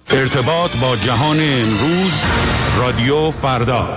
ارتباط با جهان امروز، رادیو فردا.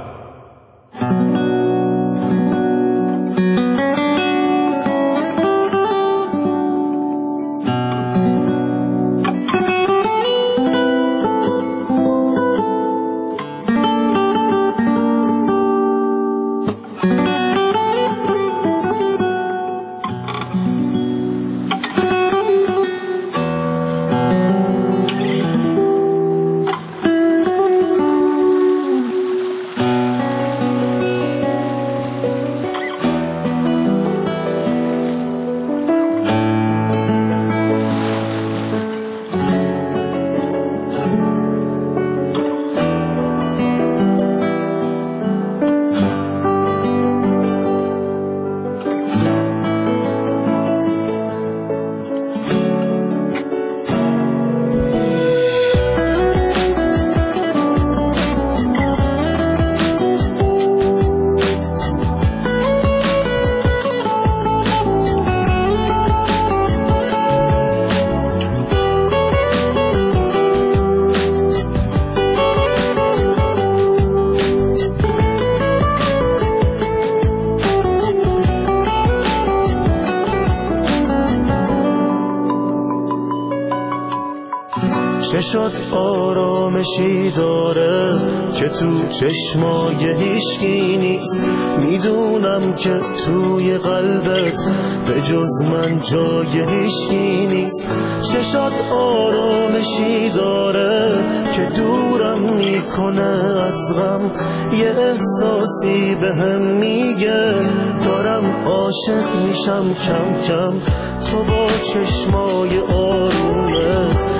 شد آرامشی داره که تو چشمای هیچکی نیست. میدونم که توی قلبت به جز من جای هیچکی نیست. چشات آرامشی داره که دورم میکنه از غم. یه احساسی بهم میگه دارم عاشق میشم کم کم. تو با چشمای آرومت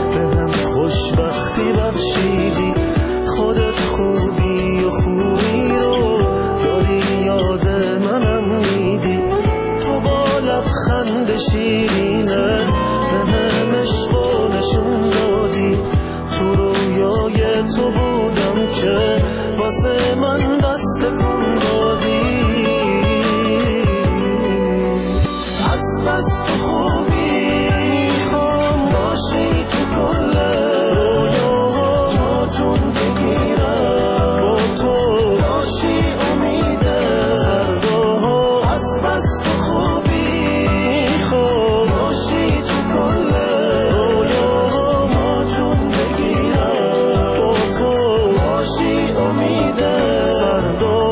خوشبختی بخشیدی. خودت خوبی و خوبی رو داری یاد منم میدی. تو با لبخند شیرینه به هم عشقو نشون دادی. تو رویای تو بودم که واسه من دست کن دادی. از بس تو خوبی میخوام باشی تو کل چون بگیرم با تو باشی امیده فردا. از بس تو خوبی میخوام باشی تو کل رویاما چون بگیرم با تو باشی امیده فردا.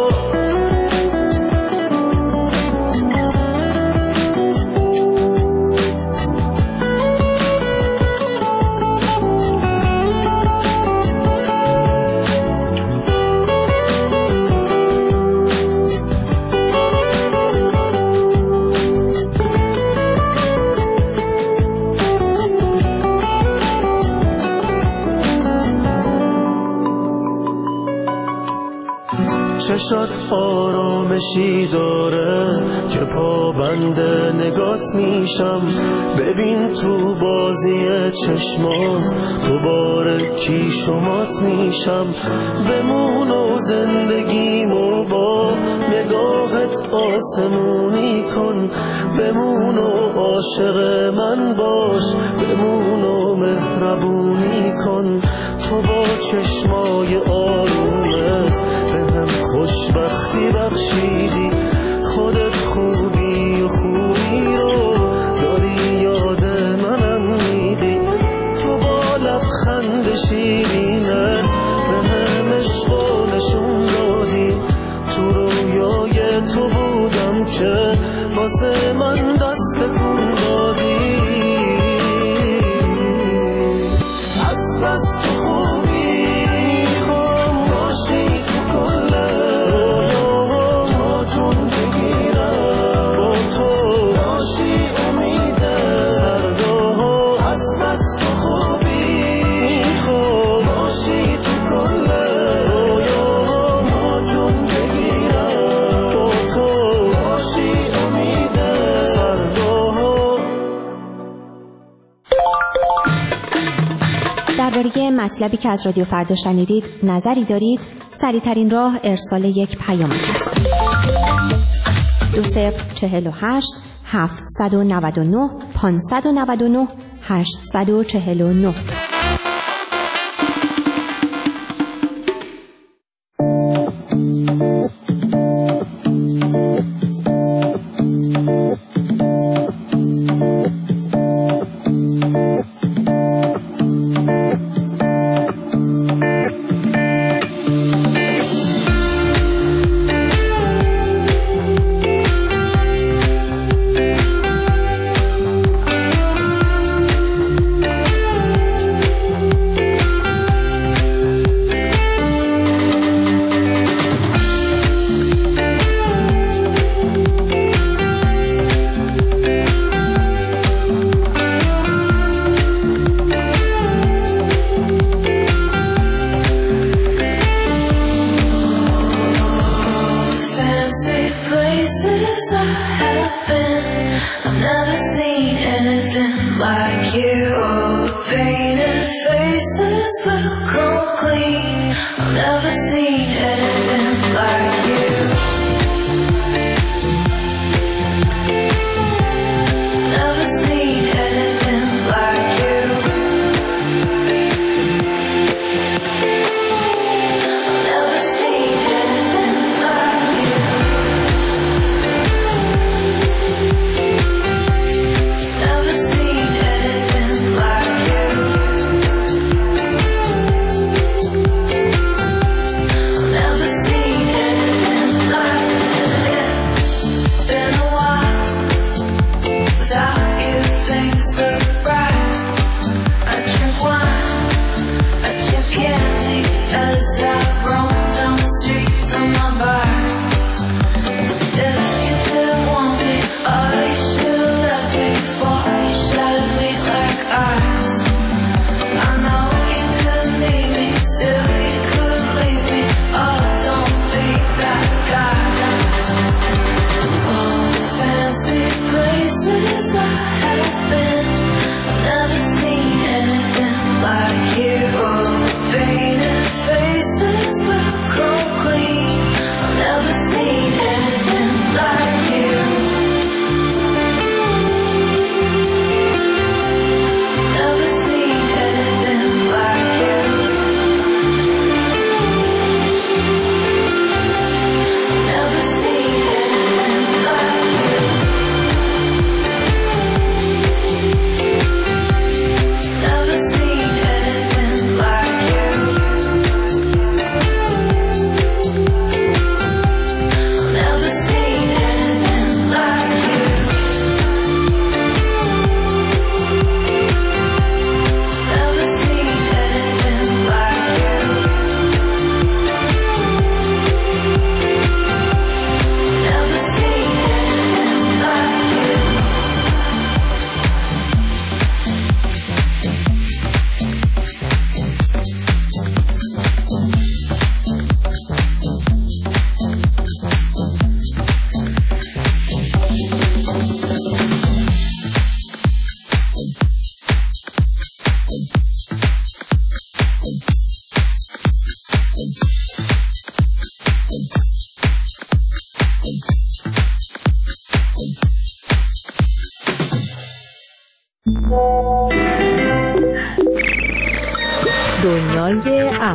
چشات آرامشی داره که پابند نگات میشم. ببین تو بازی چشمات دوباره کی شمات میشم. بمون و زندگیمو با نگاهت آسمونی کن. بمون و عاشق من باش. بمون و مهربونی کن. تو با چشمای آرومت خوشبختی بخشیدی. خودت خوبی و خوبی رو داری یاد منم میدی. تو با لبخند شیرینه به هم عشقو نشون دادی. تو رویای تو بودم که واسه من دست کن دادی. از بس تو خوبی میخوام باشی تو کل چون بگیرم با تو باشی امیده فردا. از بس تو خوبی میخوام باشی تو کل رویاما چون بگیرم با تو باشی امیده فردا. درباره مطلبی که از رادیو فردا شنیدید نظری دارید؟ سریع‌ترین راه ارسال یک پیام است. 2048 799 599 849. will come clean. I've never seen anything like you. Never seen anything like you. Never seen anything like you. Never seen anything like you. Never seen anything like it. Been a while without you, things look bright. I drink wine, I drink candy as I roam down the streets on my bike. If you didn't want me, oh, you should've left me before you shattered me like ice. I know you didn't need me, still you couldn't leave me. Oh, don't be that guy. All the fancy places I have been, I've never seen anything like you. Oh, painted faces will come clean. I've never seen anything like you. Never seen anything like you. Never seen anything like you. Never seen anything like you. Never seen anything like you. Never seen anything like you. Never seen anything like you. دنیای اپ.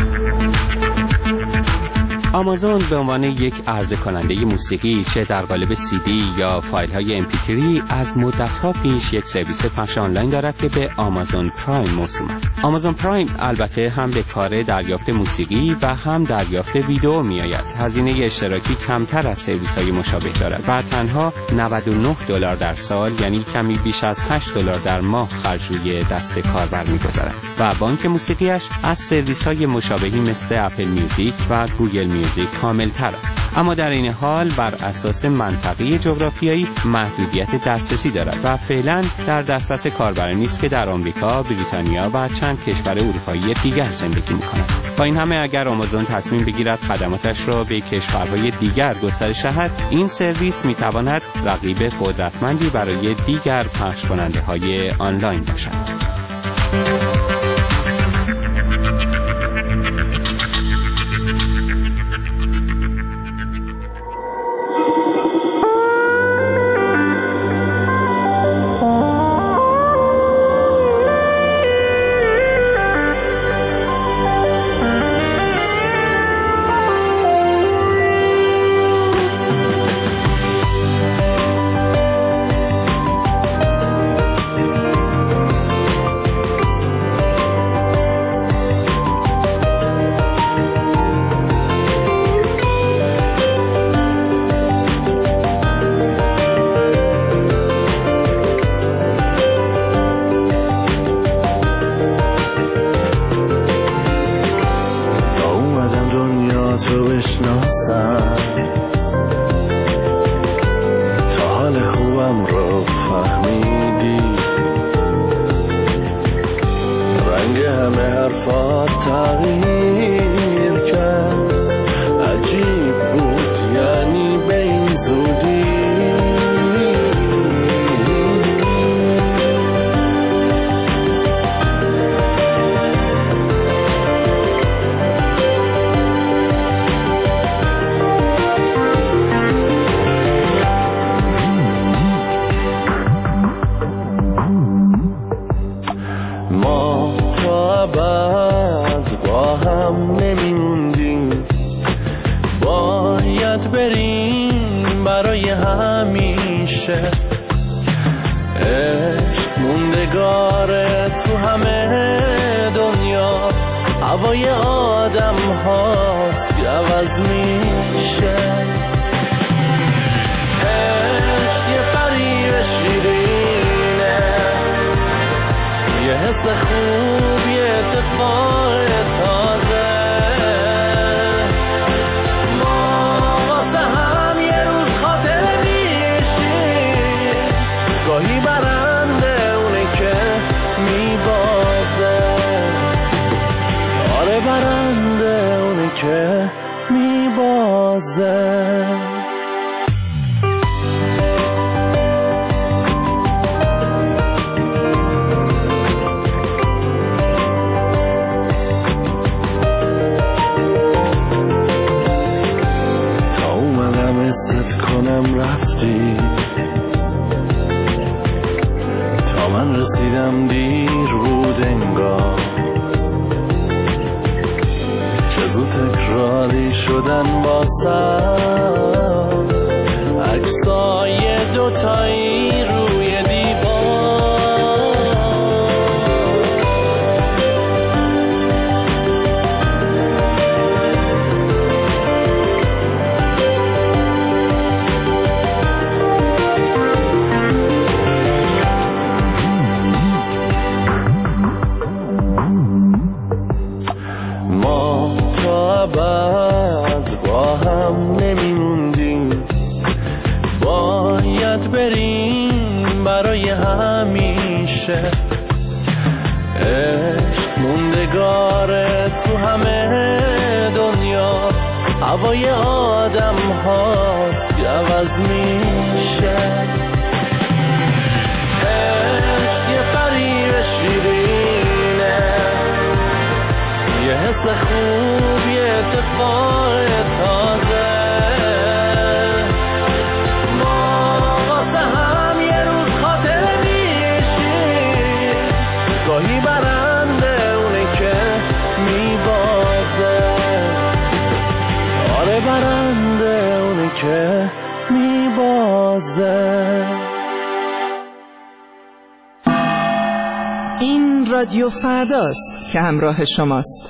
آمازون به عنوان یک عرضه کننده موسیقی چه در قالب CD یا فایل های MP3 از مدت‌ها پیش یک سرویس پخش آنلاین دارد که به آمازون پرایم موسوم است. آمازون پرایم البته هم به کار دریافت موسیقی و هم دریافت ویدئو می‌آید. هزینه اشتراکی کمتر از سرویس‌های مشابه دارد و تنها $99 در سال، یعنی کمی بیش از $8 در ماه خرج روی دست کاربر می‌گذارد و بانک موسیقیش از سرویس‌های مشابهی مثل اپل میوزیک و گوگل میوزیک کامل‌تر است. اما در این حال بر اساس منطقه جغرافیایی محدودیت دسترسی دارد و فعلا در دسترس کاربرانی است که در آمریکا، بریتانیا و چند کشور اروپایی دیگر زندگی می‌کنند. با این همه اگر آمازون تصمیم بگیرد خدماتش را به کشورهای دیگر گسترش دهد، این سرویس می‌تواند رقیب قدرتمندی برای دیگر پخش کننده‌های آنلاین باشد. ما تا ابد با هم نمیموندیم، باید بریم برای همیشه. عشق موندگاره تو همه دنیا، هوای آدم هاست که عوض میشه. عشق یه فریر شیرینه، یه حس خوب، یه اتفاق تازه. ما واسه هم یه روز خاطره میشیم، گاهی برنده اونه که میبازه. آره برنده اونه که میبازه. ست کنم رفتی، تا من رسیدم دیر بود انگار. چه زود تکراری شدن باسم عکسای دوتایی روی دیوار. بعد با هم نمیموندیم، باید بریم برای همیشه. عشق موندگاره تو همه دنیا، هوای آدم هاست که عوض میشه. عشق یه فریر شیرینه، یه حس خوب، یه اتفاق تازه. ما واسه هم یه روز خاطره میشیم، گاهی برنده اونه که میبازه. آره برنده اونه که میبازه. این رادیو فرداست که همراه شماست.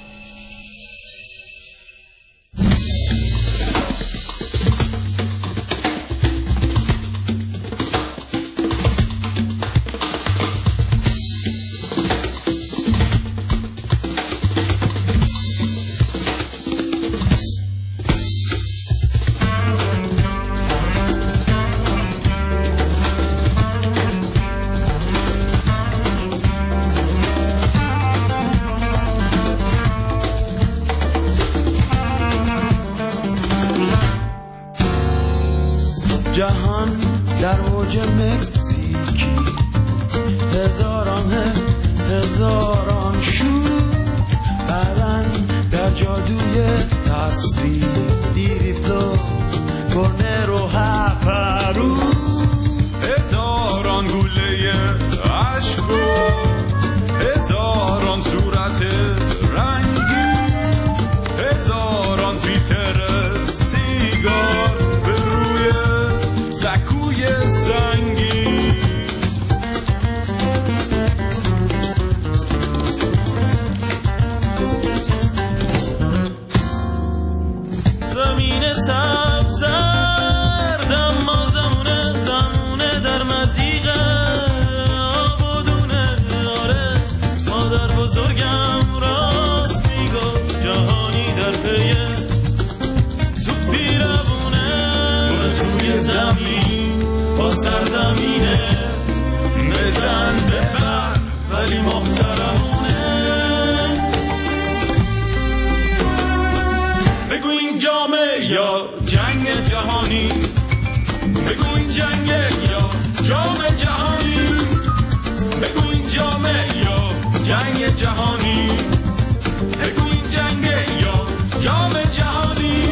جهان در موج مکزیکی، هزاران شور، بعدن در جادوی تصویر، دیریپلو کورنر و هپرو. هزاران گوله عشق و هزاران صورت رنگی، هزاران فیلتر سیگار به روی سکوی سنگی. زمین سبز زرد، اما زمونه در مزیقه آب و دونه. آره مادر بزرگم راست میگفت، جهانی در پیه زود بیرونه. توی زمین با سرزمینت بزن ببر، ولی محترمونه. بگو این جامه یا جنگ جهانی، بگو این جنگ یا جام جهانی، بگو این جامه یا جنگ جهانی، بگو این جنگ یا جام جهانی.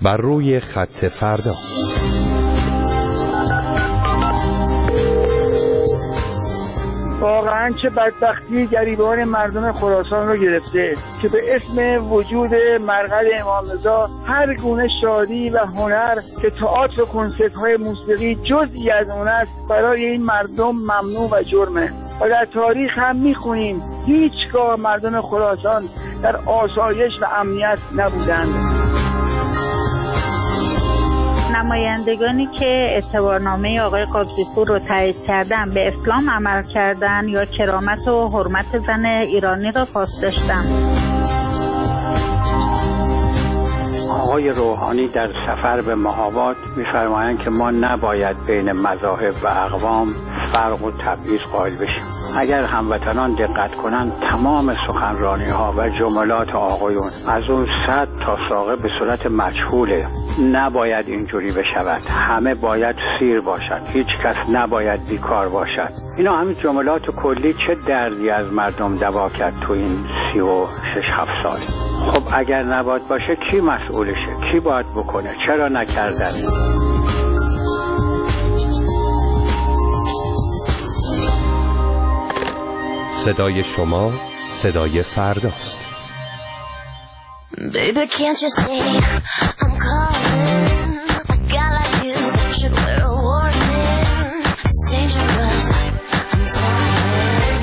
بر روی خط فردا. واقعا چه بدبختی گریبان مردم خراسان رو گرفته که به اسم وجود مرقد امام رضا هر گونه شادی و هنر که تئاتر و کنسرت‌های موسیقی جزئی از اون است برای این مردم ممنوع و جرمه. و در تاریخ هم میخونیم هیچگاه مردم خراسان در آسایش و امنیت نبودند. نمایندگانی که اعتبارنامه آقای قاضی‌پور رو تایید کردن به اسلام عمل کردن یا کرامت و حرمت زن ایرانی را پاسداشتن. آقای روحانی در سفر به مهاباد می‌فرمایند که ما نباید بین مذاهب و اقوام فرق و تبعیض قائل بشیم. اگر هموطنان دقت کنند تمام سخنرانی‌ها و جملات آقایون از اون صد تا ساقه به صورت مجهوله. نباید اینجوری بشود. همه باید سیر باشد. هیچ کس نباید بیکار باشد. اینا همین جملات کلی چه دردی از مردم دوا کرد تو این 36-7 سال. خب اگر نباید باشه کی مسئولشه؟ کی باید بکنه؟ چرا نکردن؟ صدای شما صدای فرداست. Baby, can't you see I'm calling? A guy like you should wear a warning. It's dangerous. I'm falling.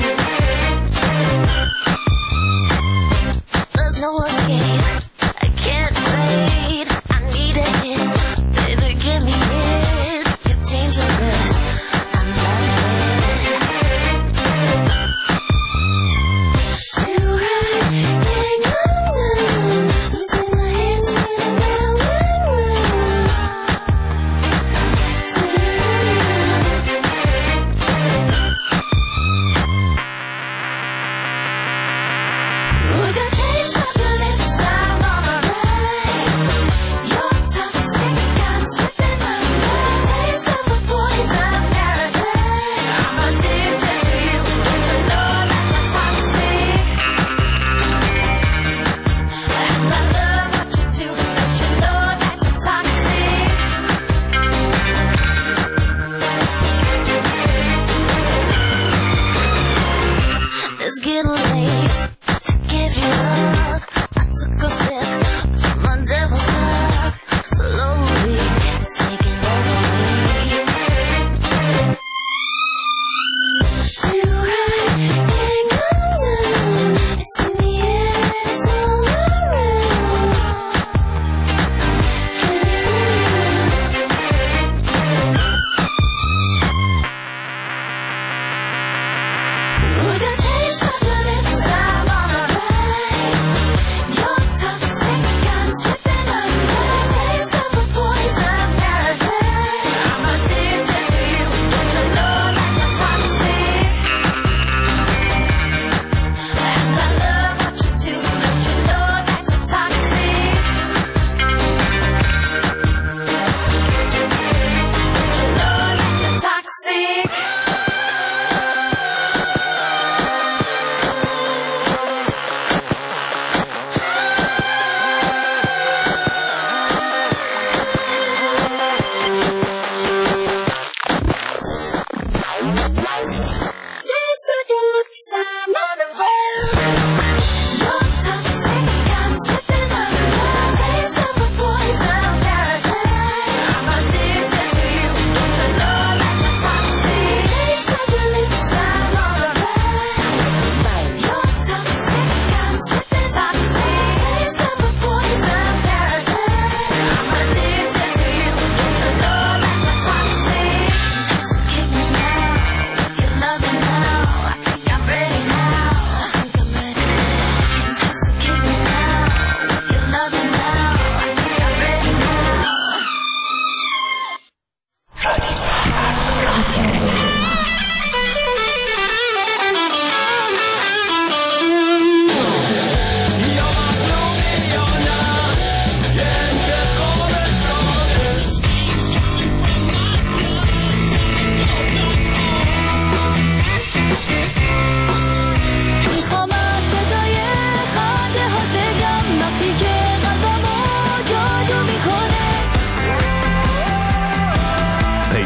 There's no escape. I can't wait. I need a hit. Baby, give me it. You're dangerous. I'm loving. Too high, getting on down. Losing my head, spinning around.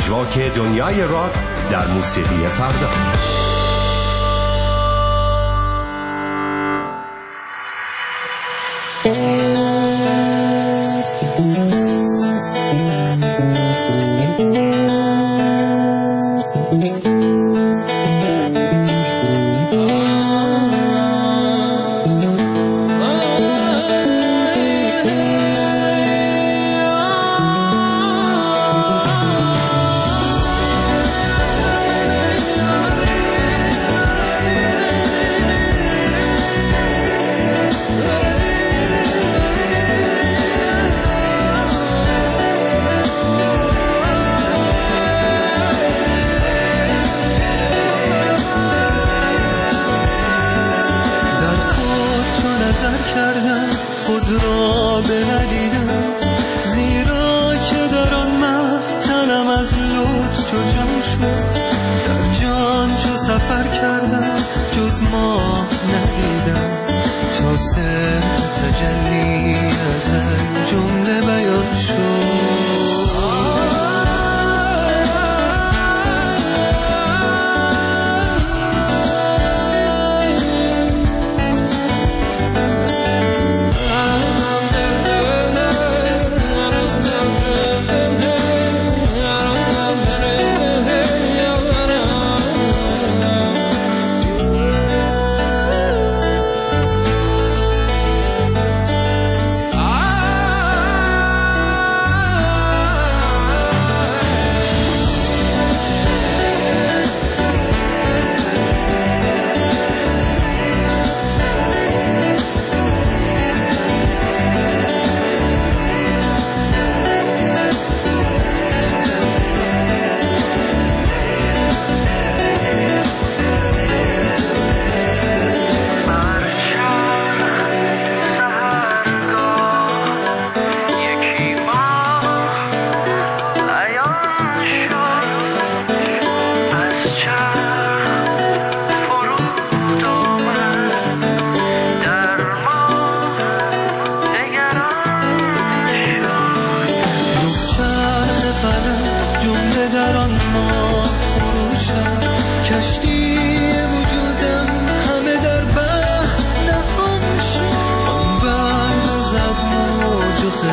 پژواک دنیای راک در موسیقی فردا.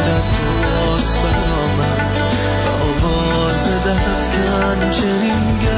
چنین